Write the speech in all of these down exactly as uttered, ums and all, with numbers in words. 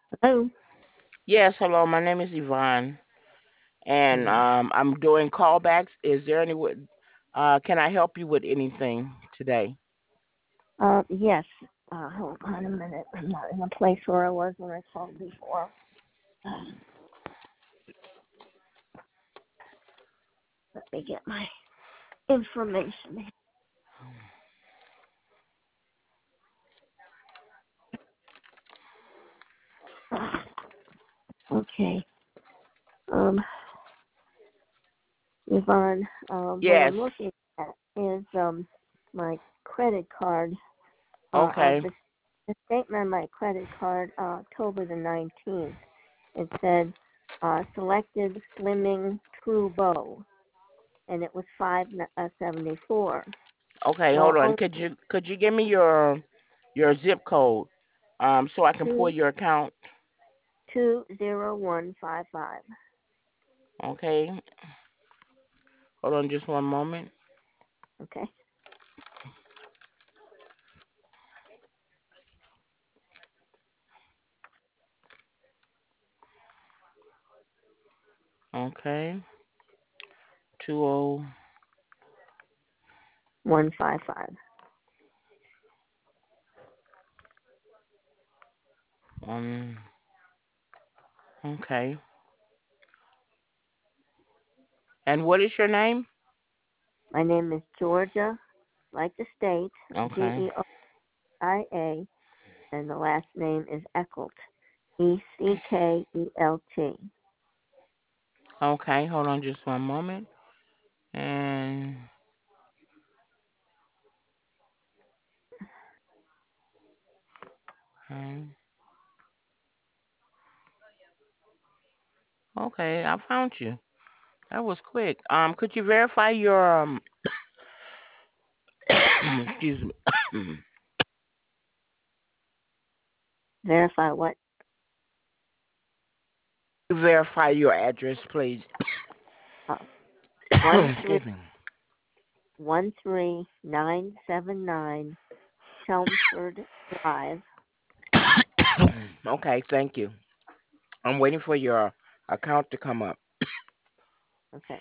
Hello. Yes, hello. My name is Yvonne, and Mm. um, I'm doing callbacks. Is there any? wa- Uh, can I help you with anything today? Uh, yes. Uh, hold on a minute. I'm not in the place where I was when I called before. Uh, let me get my information. Uh, okay. Um, Yvonne, um, what Yes. I'm looking at is um my credit card. Uh, uh Okay. the, the statement on my credit card, uh, October the nineteenth. It said, uh, selected slimming true bow, and it was five uh, seventy four. Okay. Well, Hold on. only Could you could you give me your your zip code, um, so I can pull two your account? two zero one five five. Okay. Hold on, just one moment. Okay. Okay. Two oh One five five. one. Okay. And what is your name? My name is Georgia, like the state, G Okay. E O I A, and the last name is Eckelt, E C K E L T. Okay. Hold on, just one moment. And okay. Okay, I found you. That was quick. Um, could you verify your um, excuse me, Verify what? verify your address, please? Uh, one three Excuse me. one three nine seven nine Chelmsford Drive. Okay, thank you. I'm waiting for your account to come up. Okay.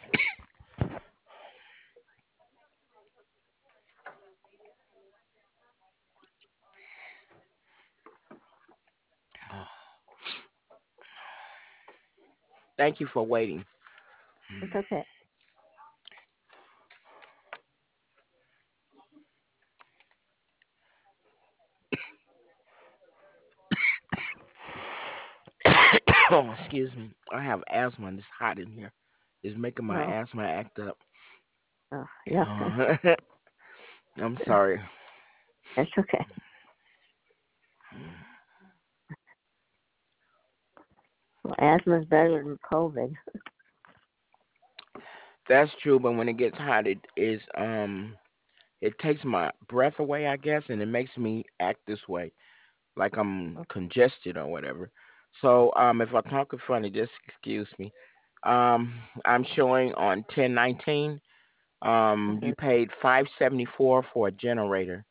Thank you for waiting. It's okay. Oh, excuse me. I have asthma and it's hot in here. It's making my Oh, asthma act up. oh, yeah. Uh, I'm sorry. That's okay. Well, asthma's better than COVID. That's true, but when it gets hot, it is um, it takes my breath away, I guess, and it makes me act this way, like I'm congested or whatever. So um, if I'm talking funny, just excuse me. Um, I'm showing on ten nineteen. Um, Mm-hmm. you paid five seventy four for a generator.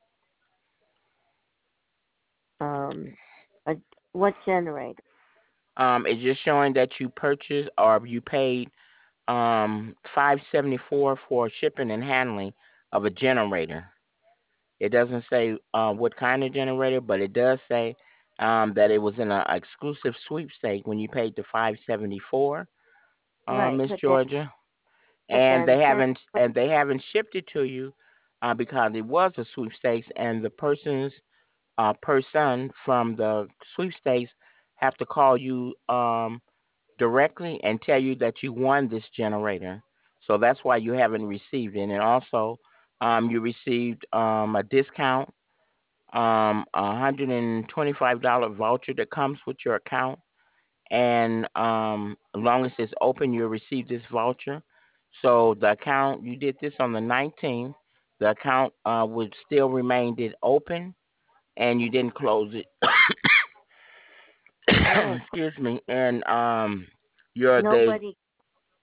Um, a, what generator? Um, it's just showing that you purchased or you paid um five seventy four for shipping and handling of a generator. It doesn't say uh, what kind of generator, but it does say um, that it was in an exclusive sweepstake when you paid the five seventy four, uh, Right, Miss but then, Georgia, but and they then, send, haven't but, and they haven't shipped it to you uh, because it was a sweepstakes, and the person's uh, person from the sweepstakes have to call you um, directly and tell you that you won this generator. So that's why you haven't received it, and also um, you received um, a discount, um, a hundred and twenty-five dollar voucher that comes with your account, and um, as long as it's open, you'll receive this voucher. So the account you did this on the nineteenth, the account uh, would still remain it open, and you didn't close it. oh, Excuse me, and um, your the nobody,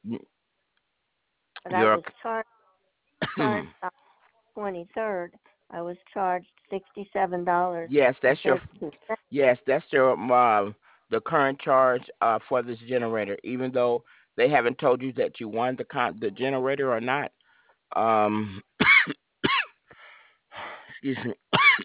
but I your was charged, charged on twenty-third. I was charged sixty-seven dollars Yes, and that's your thirty-two cents. yes, that's your uh, the current charge uh, for this generator. Even though they haven't told you that you won the con- the generator or not. Um, excuse me.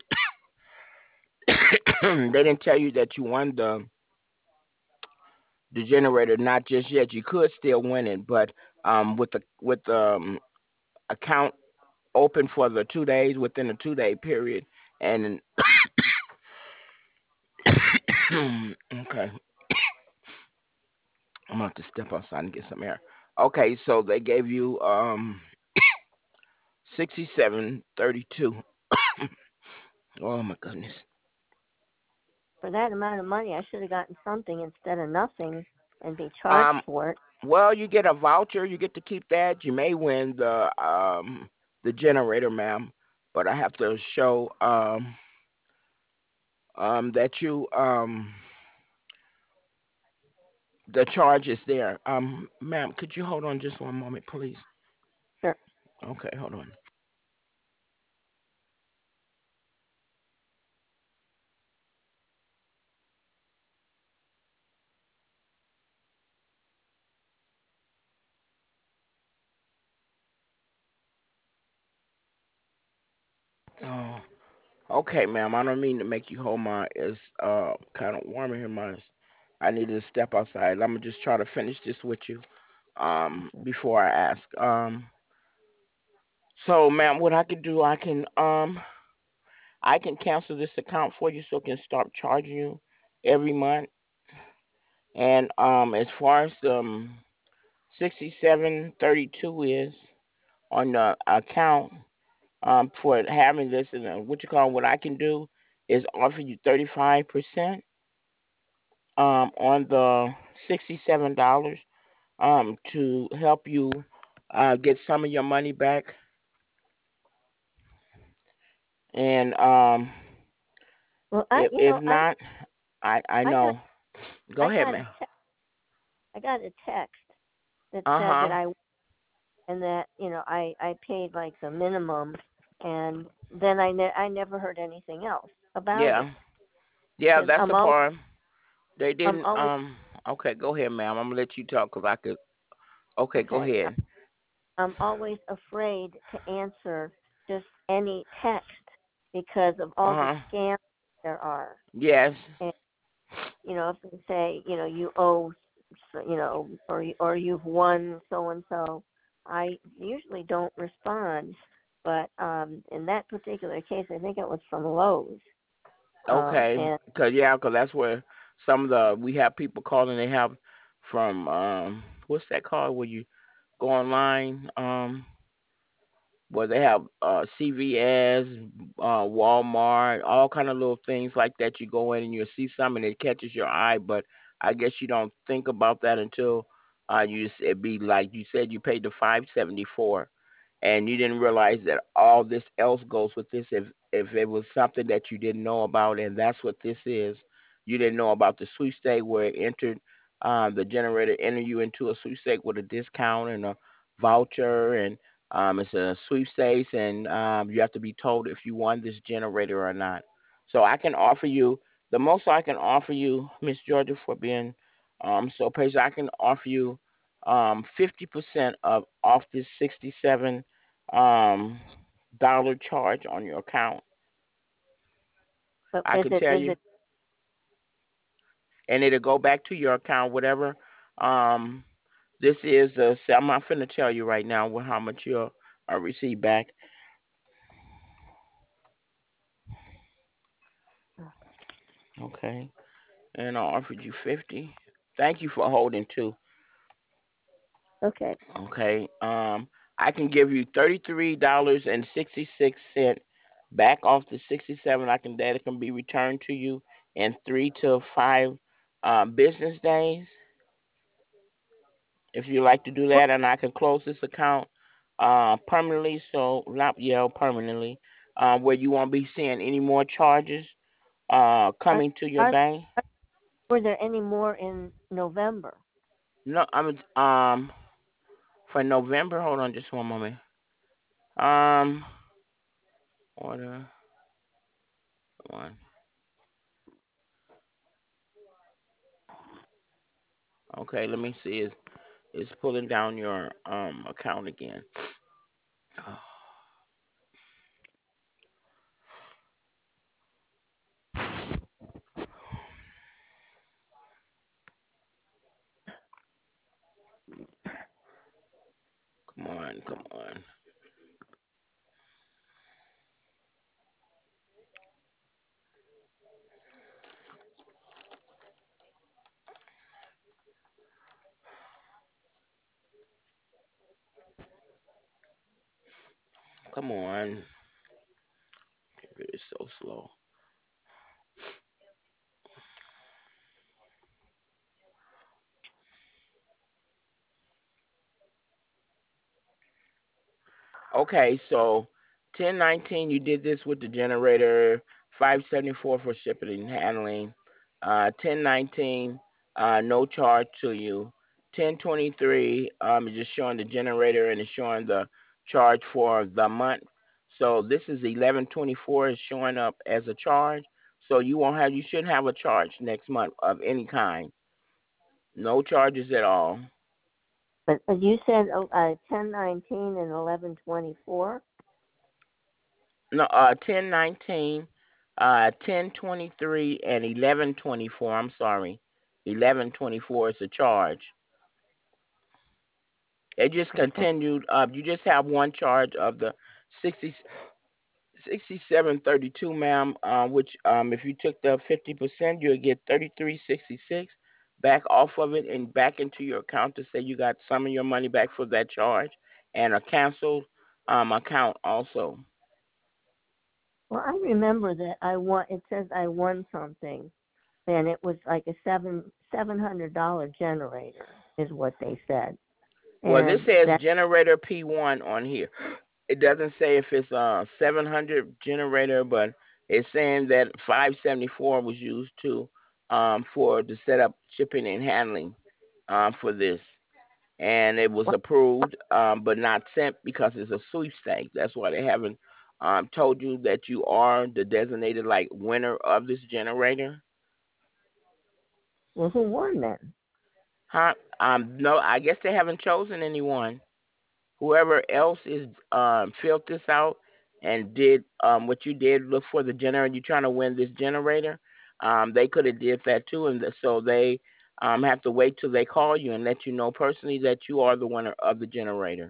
They didn't tell you that you won the the generator, not just yet. You could still win it, but um, with the with the um, account open for the two days within a two day period, and okay, I'm going to have to step outside and get some air. Okay, so they gave you um sixty seven thirty two. Oh my goodness. For that amount of money, I should have gotten something instead of nothing and be charged Um, for it. well, you get a voucher. You get to keep that. You may win the um the generator, ma'am, but I have to show um um that you um the charge is there. Um, ma'am, could you hold on just one moment, please? Sure. Okay, hold on. Oh, okay, ma'am. I don't mean to make you hold my. It's uh kind of warm in here. My, I need to step outside. I'm gonna just try to finish this with you um before I ask. Um, so, ma'am, what I can do, I can um I can cancel this account for you so I can start charging you every month. And um, as far as um sixty seven thirty two is on the account um for having this, and uh, what you call what I can do is offer you thirty five percent um on the sixty seven dollars um to help you uh get some of your money back. And um Well, I, if you if know, I, not, I I I got, know. Go I ahead, got a man. te- I got a text that Uh said huh. that I and that you know I I paid like the minimum, and then I ne- I never heard anything else about it Yeah. Yeah, because that's the I'm al- part. They I'm didn't. always Um. Okay, go ahead, ma'am. I'm gonna let you talk because I could. Okay, go okay. ahead. I'm always afraid to answer just any text because of all the Uh huh. scams there are. Yes. And you know, if they say, you know, you owe, you know, or or you've won so and so, I usually don't respond. But um, in that particular case, I think it was from Lowe's, um, Okay. and Cause yeah, cause that's where some of the we have people calling. They have from um what's that called where you go online um where they have uh C V S, uh Walmart, all kind of little things like that. You go in and you see something that catches your eye, but I guess you don't think about that until uh you it be like you said you paid the five seventy four, and you didn't realize that all this else goes with this. If if it was something that you didn't know about, and that's what this is, you didn't know about the sweepstake where it entered. Uh, the generator enter you into a sweepstake with a discount and a voucher, and um, it's a sweepstakes, and um, you have to be told if you won this generator or not. So I can offer you the most I can offer you, Miss Georgia, for being um, so patient. I can offer you um, fifty percent of off this sixty-seven um, dollar charge on your account. but I is could it tell is you, it and it'll go back to your account, whatever. Um, this is uh, I'm not finna tell you right now how much you'll uh, receive back. Okay. And I offered you fifty. Thank you for holding too. okay? Okay. Um, I can give you thirty three dollars and sixty six cent back off the sixty seven. I can that can be returned to you in three to five um, business days. If you like to do What that, and I can close this account uh, permanently. So not yeah permanently, uh, where you won't be seeing any more charges uh, are, coming to your are bank. were there any more in November? No, I'm um for November. Hold on, just one moment. Um, Order. Come on. Okay, let me see. It's, it's pulling down your um account again. Oh, come on, come on. Come on. It is so slow. Okay, so ten nineteen you did this with the generator, five seventy four for shipping and handling. Uh ten nineteen, uh no charge to you. Ten twenty three, um is just showing the generator and it's showing the charge for the month. So this is eleven twenty four is showing up as a charge. So you won't have you shouldn't have a charge next month of any kind. No charges at all. But, but you said oh, uh, ten nineteen and eleven twenty-four. No, uh, ten nineteen, uh, ten twenty three, and eleven twenty four. I'm sorry, eleven twenty four is the charge. It just Okay. continued. Uh, you just have one charge of the sixty sixty seven thirty two, ma'am. Uh, which um, if you took the fifty percent, you'll get thirty three sixty six back off of it and back into your account to say you got some of your money back for that charge and a canceled um account also. Well, I remember that I won. It says I won something, and it was like a seven seven hundred dollar generator, is what they said, Well, this and says that generator P one on here. It doesn't say if it's a seven hundred generator, but it's saying that five seventy-four was used to um, for the setup, shipping, and handling um, for this, and it was approved, um, but not sent because it's a sweepstakes. That's why they haven't um, told you that you are the designated like winner of this generator. well, who won then? Huh? Um, no, I guess they haven't chosen anyone. Whoever else is um filled this out and did um what you did, look for the generator, you're trying to win this generator, um they could have did that too, and so they um have to wait till they call you and let you know personally that you are the winner of the generator.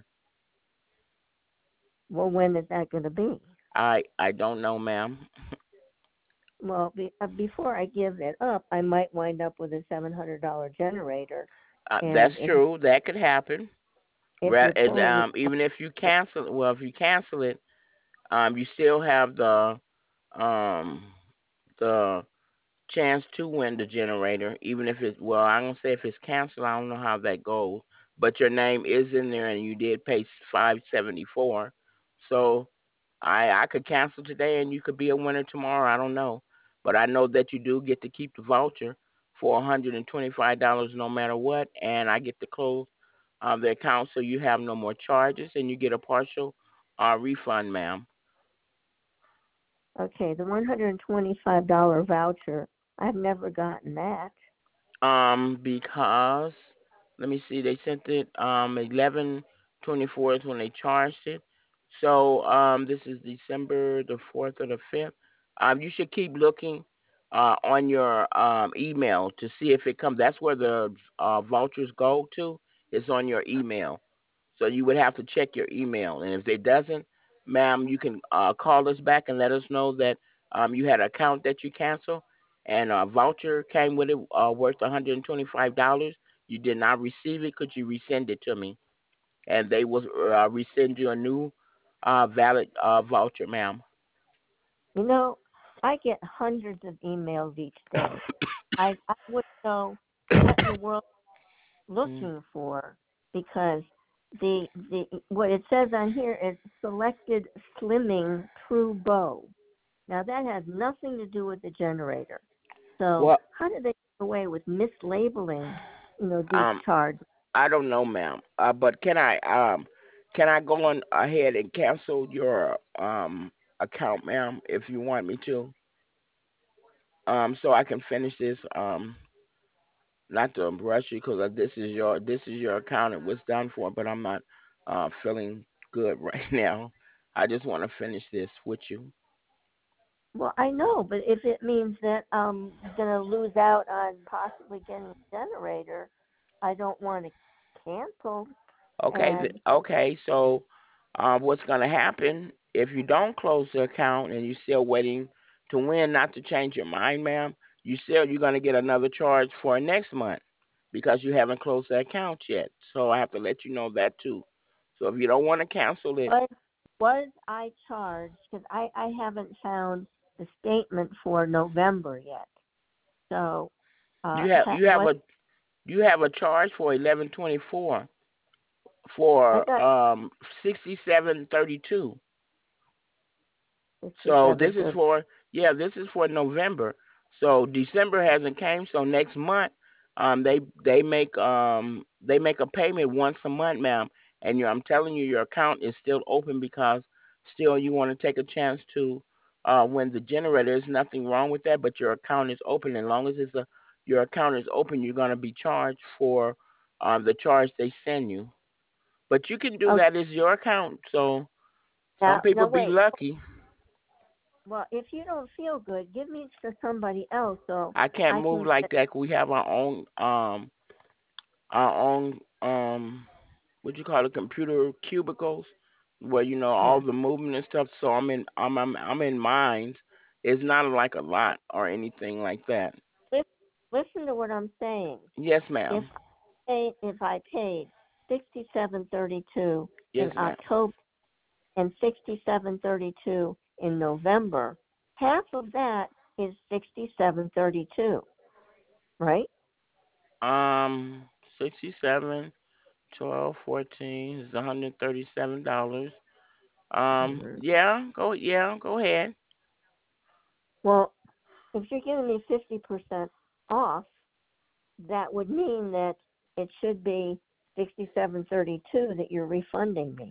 Well, when is that going to be? I I don't know, ma'am. Well, be, uh, before I give it up, I might wind up with a seven hundred dollar generator, Uh, that's and if true, that could happen. if Ra- you're and, pulling um even if you cancel, well, if you cancel it, um you still have the um the chance to win the generator, even if it's, well, I'm gonna say if it's canceled, I don't know how that goes, but your name is in there and you did pay five seventy four, so I I could cancel today and you could be a winner tomorrow. I don't know, but I know that you do get to keep the voucher for one hundred and twenty five dollars no matter what, and I get to close um, the account so you have no more charges and you get a partial uh, refund, ma'am. okay, the one hundred twenty five dollar voucher, I've never gotten that. Um, because let me see, they sent it um eleven twenty four is when they charged it. So um, this is December the fourth or the fifth. Um, you should keep looking uh on your um email to see if it comes. That's where the uh vouchers go to. It's on your email. So you would have to check your email, and if it doesn't, ma'am, you can uh, call us back and let us know that um, you had an account that you canceled, and a voucher came with it uh, worth one hundred and twenty-five dollars. You did not receive it. Could you resend it to me? And they will uh, resend you a new uh, valid uh, voucher, ma'am. You know, I get hundreds of emails each day. I I would know what in the world I'm Mm. looking for, because the the what it says on here is selected slimming true bow. Now that has nothing to do with the generator. So Well, how did they get away with mislabeling, you know, these um, charges? I don't know, ma'am. Uh, but can I um, can I go on ahead and cancel your um account, ma'am, if you want me to. Um, so I can finish this. Um, not to rush you because this is your this is your account. It was done for, but I'm not uh feeling good right now. I just want to finish this with you. Well, I know, but if it means that I'm gonna lose out on possibly getting a generator, I don't want to cancel. Okay, th- And okay. So, uh, what's going to happen if you don't close the account and you're still waiting to win, not to change your mind, ma'am? You still you're going to get another charge for next month because you haven't closed the account yet. So I have to let you know that too. So if you don't want to cancel it, was was I charged? Because I I haven't found the statement for November yet. So, uh, you have ha, you have what a you have a charge for eleven twenty four I for got um sixty seven thirty two. So this sixty-seven is thirty. for yeah, this is for November. So December hasn't came, so next month um they they make um they make a payment once a month, ma'am. And you I'm telling you your account is still open because still you want to take a chance to uh when the generator there's nothing wrong with that, but your account is open. As long as it's a your account is open, you're gonna be charged for um the charge they send you. But you can do Okay, that as your account. So some now people now be wait. lucky. Well, if you don't feel good, give me to somebody else so I can't I move can like get. that. We have our own um our own um what you call it computer cubicles where you know all Yeah. the movement and stuff. So I'm in I'm I'm, I'm in mines. It's not like a lot or anything like that. Listen, listen to what I'm saying. Yes, If ma'am. I paid, if I paid sixty-seven thirty-two Yes, in ma'am. October and sixty-seven thirty-two in November, half of that is sixty-seven thirty-two, right? Um, sixty-seven, twelve, fourteen is one hundred thirty-seven dollars. Um, Mhm. yeah, go yeah, go ahead. Well, if you're giving me fifty percent off, that would mean that it should be sixty-seven thirty-two that you're refunding me,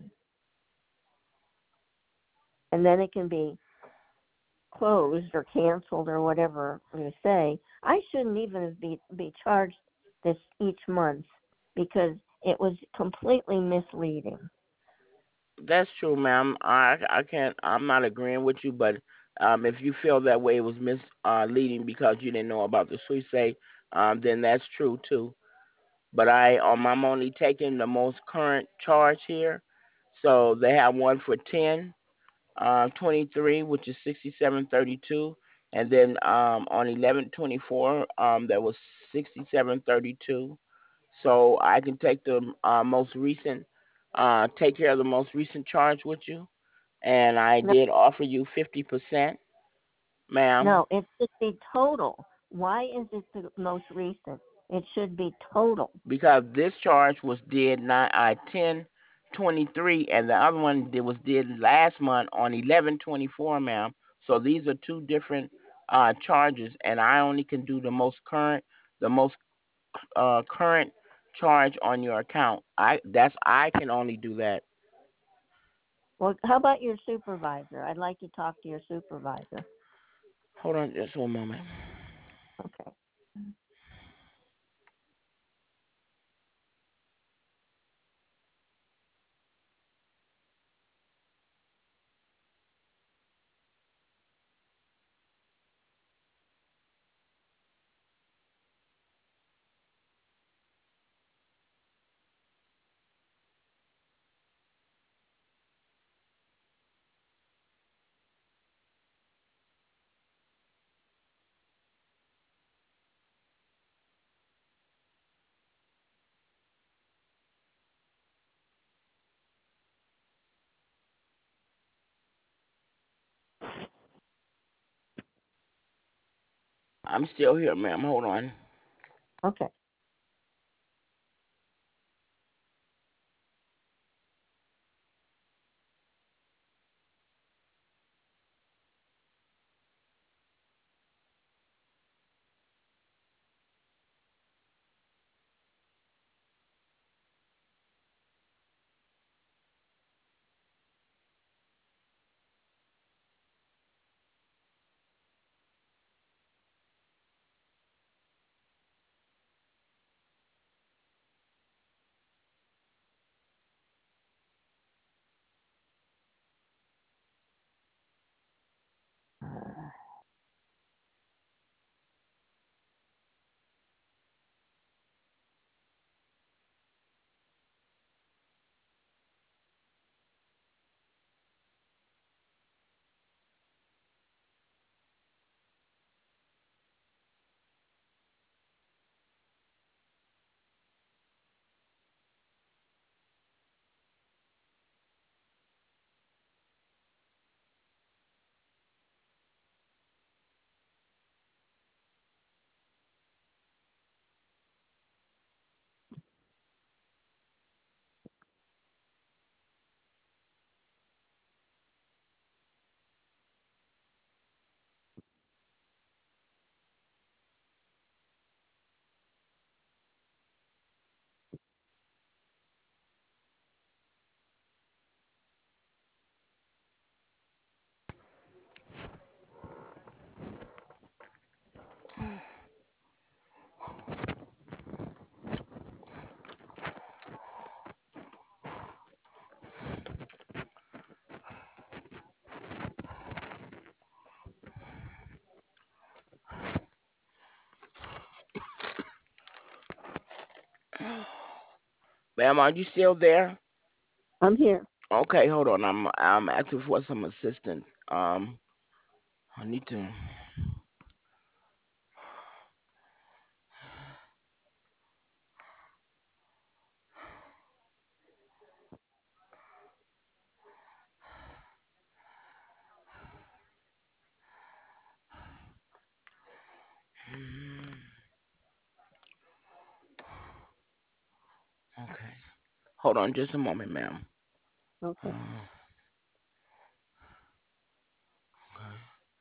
and then it can be closed or canceled or whatever you say. I shouldn't even be be charged this each month because it was completely misleading. That's true, ma'am. I I can't. I'm not agreeing with you, but um, if you feel that way it was misleading because you didn't know about the sweepstakes, um, then that's true too. But I um, I'm only taking the most current charge here, so they have one for ten, uh, twenty-three, which is sixty-seven thirty-two, and then um on eleven twenty-four, um, that was sixty-seven thirty-two. So I can take the uh, most recent, uh, take care of the most recent charge with you, and I No, did offer you fifty percent, ma'am, no, it should be total. Why is it the most recent? It should be total. because this charge was did nine uh, ten twenty three, and the other one that was did last month on eleven twenty four, ma'am. So these are two different uh charges, and I only can do the most current, the most uh current charge on your account. I that's I can only do that. Well, how about your supervisor? I'd like to talk to your supervisor. Hold on just one moment. Okay. I'm still here, ma'am. Hold on. Okay. Ma'am, are you still there? I'm here. Okay, hold on. I'm I'm asking for some assistance. Um, I need to. Okay, hold on just a moment, ma'am. Uh, Okay. okay.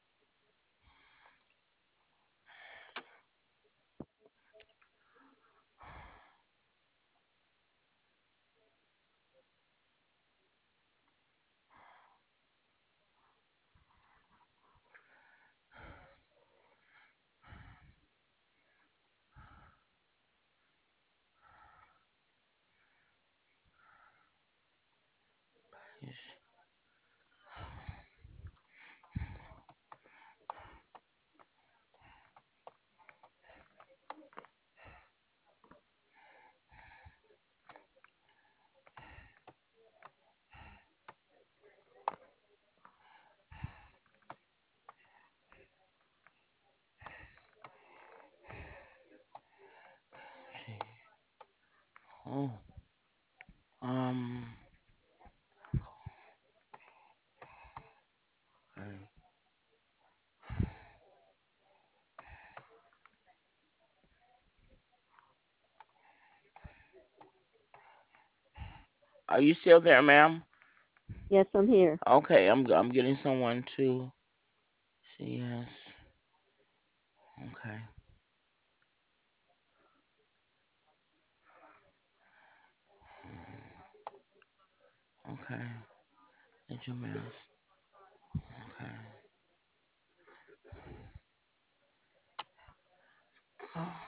Yes. See. Oh. Um. Okay. Are you still there, ma'am? Yes, I'm here. Okay, I'm I'm getting someone to see. Yes. Okay. Okay. Did you miss? Okay.